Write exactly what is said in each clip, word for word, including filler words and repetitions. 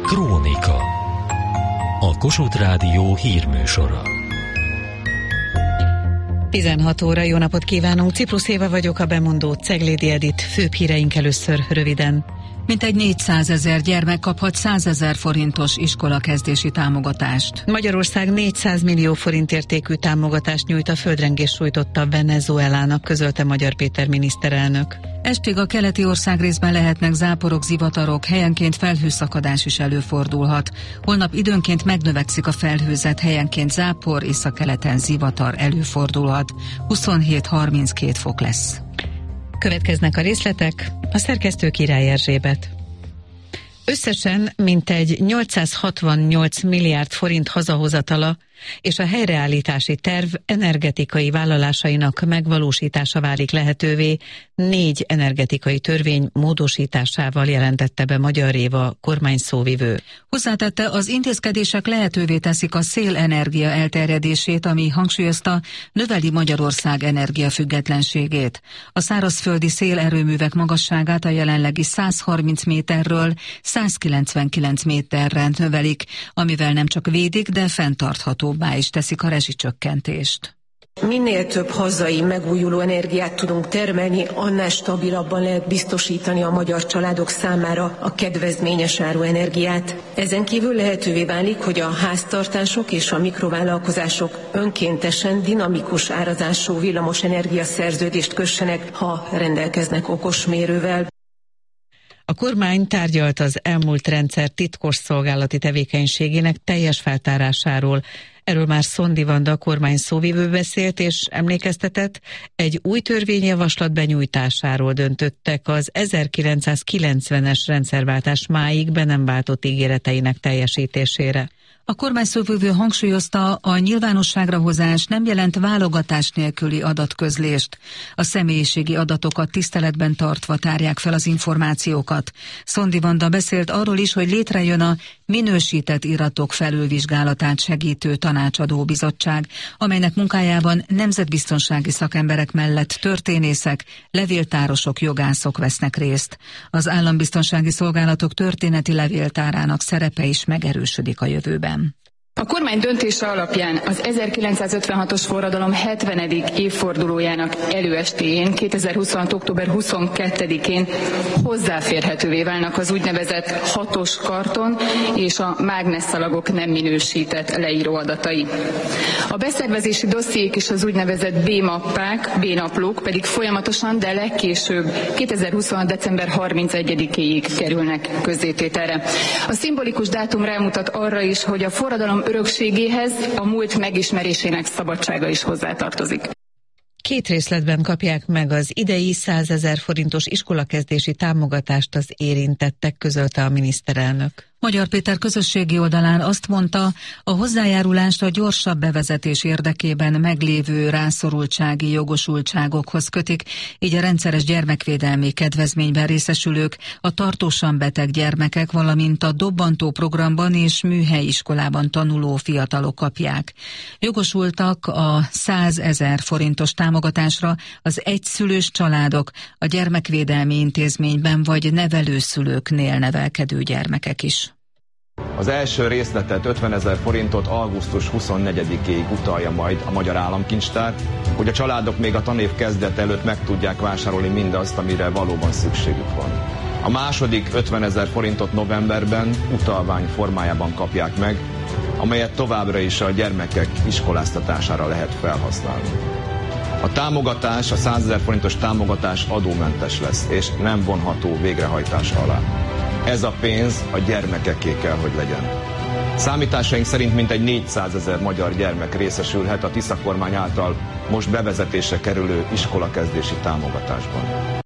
Krónika. A Kossuth Rádió hírműsora. tizenhat óra, jó napot kívánunk! Ciprus Éva vagyok, a bemondó Ceglédi Edit. Főbb híreink először röviden. Mintegy négyszázezer gyermek kaphat százezer forintos iskolakezdési támogatást. Magyarország négyszáz millió forint értékű támogatást nyújt a földrengés sújtotta Venezuelának, közölte Magyar Péter miniszterelnök. Estig a keleti országrészben lehetnek záporok, zivatarok, helyenként felhőszakadás is előfordulhat. Holnap időnként megnövekszik a felhőzet, helyenként zápor, északkeleten zivatar előfordulhat. huszonhét-harminckét fok lesz. Következnek a részletek, a szerkesztő Király Erzsébet. Összesen mintegy nyolcszázhatvannyolc milliárd forint hazahozatala és a helyreállítási terv energetikai vállalásainak megvalósítása válik lehetővé négy energetikai törvény módosításával, jelentette be Magyar Éva kormányszóvivő. Hozzátette, az intézkedések lehetővé teszik a szélenergia elterjedését, ami, hangsúlyozta, növeli Magyarország energiafüggetlenségét. A szárazföldi szélerőművek magasságát a jelenlegi százharminc méterről százkilencvenkilenc méterre növelik, amivel nem csak védik, de fenntartható is teszik a rezsicsökkentést. Minél több hazai megújuló energiát tudunk termelni, annál stabilabban lehet biztosítani a magyar családok számára a kedvezményes áru energiát. Ezen kívül lehetővé válik, hogy a háztartások és a mikrovállalkozások önkéntesen dinamikus árazású villamosenergia szerződést kössenek, ha rendelkeznek okosmérővel. A kormány tárgyalt az elmúlt rendszer titkosszolgálati tevékenységének teljes feltárásáról. Erről már Szondi Vanda kormány szóvivő beszélt és emlékeztetett, egy új törvényjavaslat benyújtásáról döntöttek az ezerkilencszázkilencvenes rendszerváltás máig be nem váltott ígéreteinek teljesítésére. A kormányszóvivő hangsúlyozta, a nyilvánosságra hozás nem jelent válogatás nélküli adatközlést. A személyiségi adatokat tiszteletben tartva tárják fel az információkat. Szondi Vanda beszélt arról is, hogy létrejön a minősített iratok felülvizsgálatát segítő tanácsadó bizottság, amelynek munkájában nemzetbiztonsági szakemberek mellett történészek, levéltárosok, jogászok vesznek részt. Az állambiztonsági szolgálatok történeti levéltárának szerepe is megerősödik a jövőben. A kormány döntése alapján az ezerkilencszázötvenhatos forradalom hetvenedik évfordulójának előestéjén, kétezer-huszonhat. október huszonkettedikén hozzáférhetővé válnak az úgynevezett hatos karton és a mágnesszalagok nem minősített leíróadatai. A beszervezési dossziék és az úgynevezett B-mappák, B-naplók pedig folyamatosan, de legkésőbb kétezer-huszonhat. december harmincegyedikéig kerülnek közzétételre. A szimbolikus dátum rámutat arra is, hogy a forradalom örökségéhez a múlt megismerésének szabadsága is hozzátartozik. Két részletben kapják meg az idei százezer forintos iskolakezdési támogatást az érintettek, közölte a miniszterelnök. Magyar Péter közösségi oldalán azt mondta, a hozzájárulást a gyorsabb bevezetés érdekében meglévő rászorultsági jogosultságokhoz kötik, így a rendszeres gyermekvédelmi kedvezményben részesülők, a tartósan beteg gyermekek, valamint a dobbantó programban és műhelyiskolában tanuló fiatalok kapják. Jogosultak a százezer forintos támogatásra az egyszülős családok, a gyermekvédelmi intézményben vagy nevelőszülőknél nevelkedő gyermekek is. Az első részletet, ötvenezer forintot augusztus huszonnegyedikéig utalja majd a Magyar Államkincstár, hogy a családok még a tanév kezdet előtt meg tudják vásárolni mindazt, amire valóban szükségük van. A második ötvenezer forintot novemberben utalvány formájában kapják meg, amelyet továbbra is a gyermekek iskoláztatására lehet felhasználni. A támogatás, a százezer forintos támogatás adómentes lesz, és nem vonható végrehajtás alá. Ez a pénz a gyermekeké kell, hogy legyen. Számításaink szerint mintegy négyszázezer magyar gyermek részesülhet a Tisza kormány által most bevezetésre kerülő iskolakezdési támogatásban.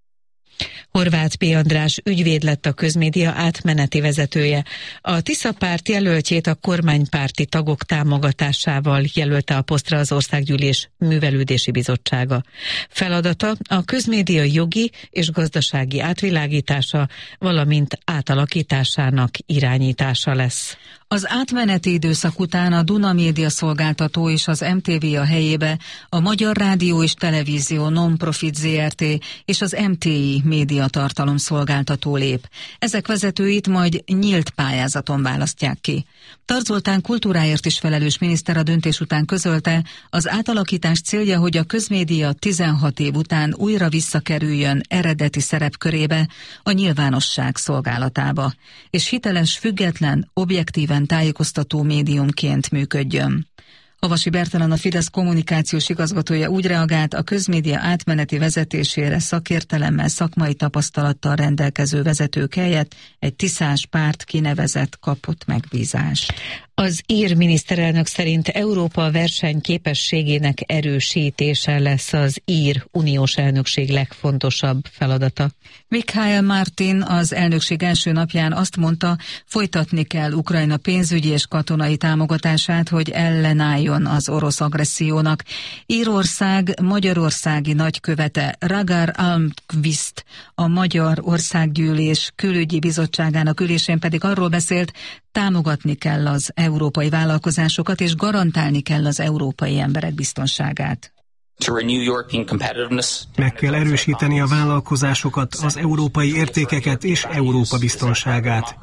Horváth P. András ügyvéd lett a Közmédia átmeneti vezetője. A Tisza párt jelöltjét a kormánypárti tagok támogatásával jelölte a posztra az Országgyűlés Művelődési Bizottsága. Feladata a közmédia jogi és gazdasági átvilágítása, valamint átalakításának irányítása lesz. Az átmeneti időszak után a Duna Média szolgáltató és az em té vé a helyébe a Magyar Rádió és Televízió Non-Profit zé er té és az em té i média tartalom szolgáltató lép. Ezek vezetőit majd nyílt pályázaton választják ki. Tarts Zoltán kultúráért is felelős miniszter a döntés után közölte, az átalakítás célja, hogy a közmédia tizenhat év után újra visszakerüljön eredeti szerepkörébe, a nyilvánosság szolgálatába, és hiteles, független, objektíven tájékoztató médiumként működjön. Havasi Bertalan, a Fidesz kommunikációs igazgatója úgy reagált, a közmédia átmeneti vezetésére szakértelemmel, szakmai tapasztalattal rendelkező vezetők helyett egy tiszás párt kinevezett kapott megbízást. Az ír miniszterelnök szerint Európa versenyképességének erősítése lesz az ír uniós elnökség legfontosabb feladata. Michael Martin az elnökség első napján azt mondta, folytatni kell Ukrajna pénzügyi és katonai támogatását, hogy ellenálljon az orosz agressziónak. Írország magyarországi nagykövete Ragnar Almqvist a Magyar Országgyűlés külügyi bizottságának ülésén pedig arról beszélt, támogatni kell az európai vállalkozásokat, és garantálni kell az európai emberek biztonságát. Meg kell erősíteni a vállalkozásokat, az európai értékeket és Európa biztonságát.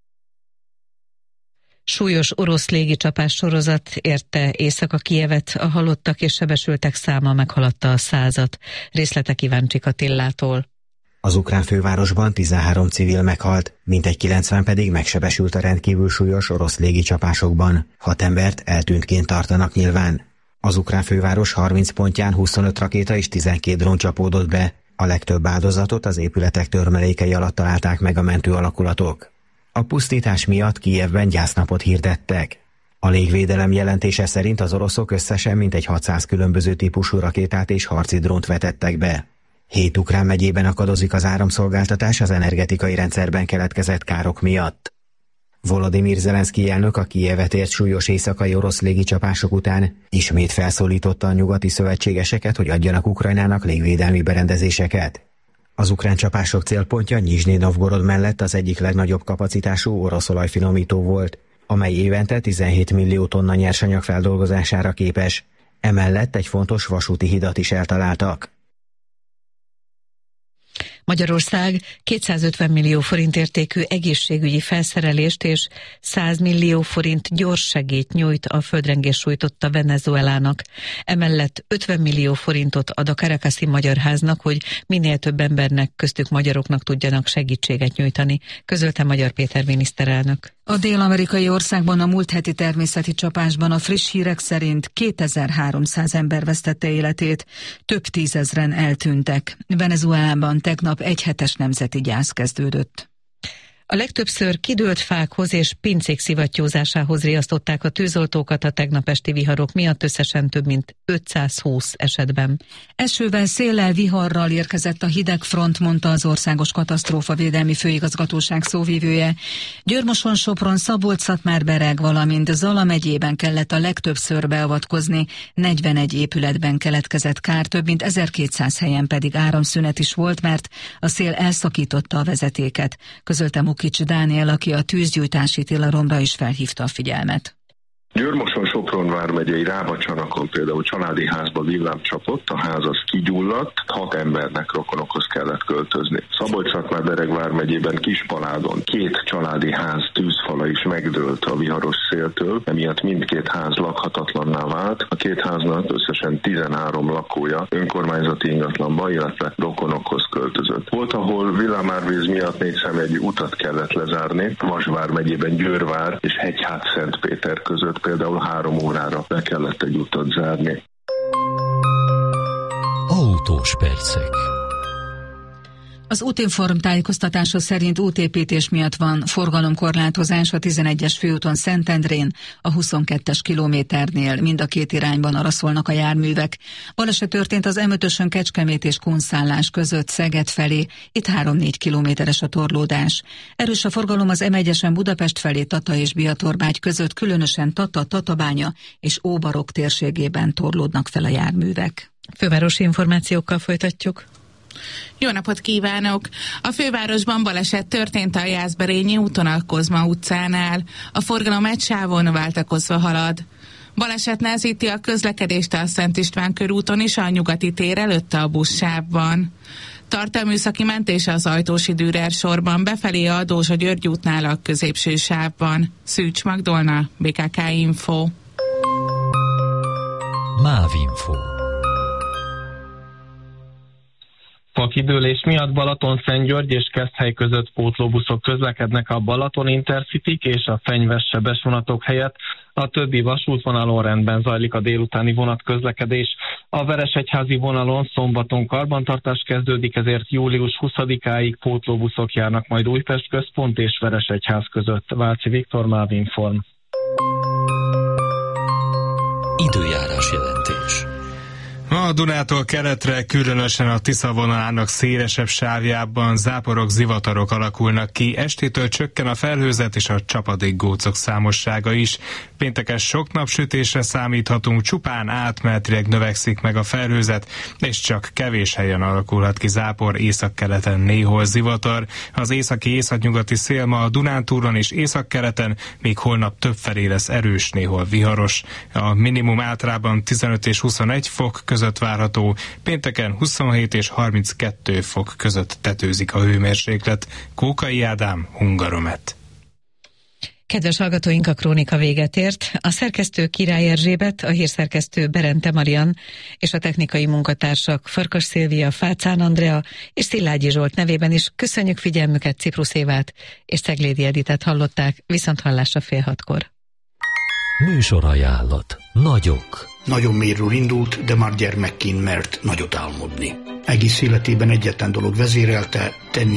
Súlyos orosz légicsapás sorozat érte Észak-Kijevet, a halottak és sebesültek száma meghaladta a százat. Részletek Iváncsik Attillától. Az ukrán fővárosban tizenhárom civil meghalt, mintegy kilencven pedig megsebesült a rendkívül súlyos orosz légicsapásokban. Hat embert eltűntként tartanak nyilván. Az ukrán főváros harminc pontján huszonöt rakéta és tizenkét drón csapódott be. A legtöbb áldozatot az épületek törmelékei alatt találták meg a mentő alakulatok. A pusztítás miatt Kijevben gyásznapot hirdettek. A légvédelem jelentése szerint az oroszok összesen mintegy hatszáz különböző típusú rakétát és harci drónt vetettek be. Hét ukrán megyében akadozik az áramszolgáltatás az energetikai rendszerben keletkezett károk miatt. Volodymyr Zelenszkij elnök a Kijevet ért súlyos éjszakai orosz légicsapások után ismét felszólította a nyugati szövetségeseket, hogy adjanak Ukrajnának légvédelmi berendezéseket. Az ukrán csapások célpontja Nyizsnyij Novgorod mellett az egyik legnagyobb kapacitású orosz olajfinomító volt, amely évente tizenhét millió tonna nyersanyag feldolgozására képes. Emellett egy fontos vasúti hidat is eltaláltak. Magyarország kétszázötven millió forint értékű egészségügyi felszerelést és száz millió forint gyors segélyt nyújt a földrengés sújtotta Venezuelának. Emellett ötven millió forintot ad a Caracasi Magyar Háznak, hogy minél több embernek, köztük magyaroknak tudjanak segítséget nyújtani, közölte Magyar Péter miniszterelnök. A dél-amerikai országban a múlt heti természeti csapásban a friss hírek szerint kétezer-háromszáz ember vesztette életét, több tízezren eltűntek. Venezuelában tegnap egyhetes nemzeti gyász kezdődött. A legtöbbször kidőlt fákhoz és pincék szivattyúzásához riasztották a tűzoltókat a tegnap esti viharok miatt, összesen több mint ötszázhúsz esetben. Esővel, széllel, viharral érkezett a hideg front, mondta az Országos Katasztrófavédelmi Főigazgatóság szóvivője. Győrmoson, Sopron, Szabolcs-Szatmár-Bereg, valamint Zala megyében kellett a legtöbbször beavatkozni, negyvenegy épületben keletkezett kár, több mint ezerkétszáz helyen pedig áramszünet is volt, mert a szél elszakította a vezetéket, közölte Mukics Dániel, aki a tűzgyújtási tilalomra is felhívta a figyelmet. Győrmoson, Sopron vármegyei Rábacsanakon például családi házba villám csapott, a ház az kigyulladt, hat embernek, rokonokhoz kellett költözni. Szabolcs-Szatmár-Bereg vármegyében Kispaládon két családi ház tűzfala is megdőlt a viharos széltől, emiatt mindkét ház lakhatatlanná vált. A két háznak összesen tizenhárom lakója önkormányzati ingatlanba, illetve rokonokhoz költözött. Volt, ahol villámárvíz miatt mégsem egy utat kellett lezárni, Vas vármegyében Győrvár és Hegyhát-Szentpéter között például három órára be kellett egy utat zárni. Autós percek. Az Útinform tájékoztatása szerint útépítés miatt van forgalomkorlátozás a tizenegyes főúton Szentendrén, a huszonkettes kilométernél, mind a két irányban arra szólnak a járművek. Baleset történt az em ötösön Kecskemét és Kunszállás között Szeged felé, itt három-négy kilométeres a torlódás. Erős a forgalom az em egyesen Budapest felé Tata és Biatorbágy között, különösen Tata, Tatabánya és Óbarok térségében torlódnak fel a járművek. Fővárosi információkkal folytatjuk. Jó napot kívánok! A fővárosban baleset történt a Jászberényi úton a Kozma utcánál. A forgalom egy sávon váltakozva halad. Baleset nehezíti a közlekedést a Szent István körúton is a Nyugati tér előtt a buszsávban. Tart a műszaki mentés az Ajtósi Dürer sorban, befelé a Dózsa György útnál a középső sávban. Szűcs Magdolna, bé ká ká Info. Mávinfo. Fakidőlés miatt Balatonszentgyörgy és Keszthely között pótlóbuszok közlekednek a Balaton Intercityk és a Fenyves-Sebes vonatok helyett. A többi vasútvonalon rendben zajlik a délutáni vonatközlekedés. A Veresegyházi vonalon szombaton karbantartás kezdődik, ezért július huszadikáig pótlóbuszok járnak majd Újpest központ és Veresegyház között. Váci Viktor, Mávinform. Időjárás jelentés. Ma a Dunától keletre, különösen a Tisza vonalának szélesebb sávjában záporok, zivatarok alakulnak ki. Estétől csökken a felhőzet és a csapadékgócok számossága is. Pénteken sok napsütésre számíthatunk, csupán átmenetileg növekszik meg a felhőzet, és csak kevés helyen alakulhat ki zápor, északkeleten néhol zivatar. Az északi északnyugati szél ma a Dunántúlon és északkeleten, míg holnap többfelé lesz erős, néhol viharos. A minimum általában tizenöt és huszonegy fok között várható, pénteken huszonhét és harminckettő fok között tetőzik a hőmérséklet. Kókai Ádám, Hungaromet. Kedves hallgatóink, a krónika véget ért. A szerkesztő Király Erzsébet, a hírszerkesztő Berente Marian és a technikai munkatársak Farkas Szilvia, Fácán Andrea és Szilágyi Zsolt nevében is köszönjük figyelmüket. Ciprus Évát és Ceglédi Editet hallották. Viszont hallásra fél hatkor. Műsorajánlat. Nagyok. Nagyon mérről indult, de már gyermekként mert nagyot álmodni. Egész életében egyetlen dolog vezérelte, tenni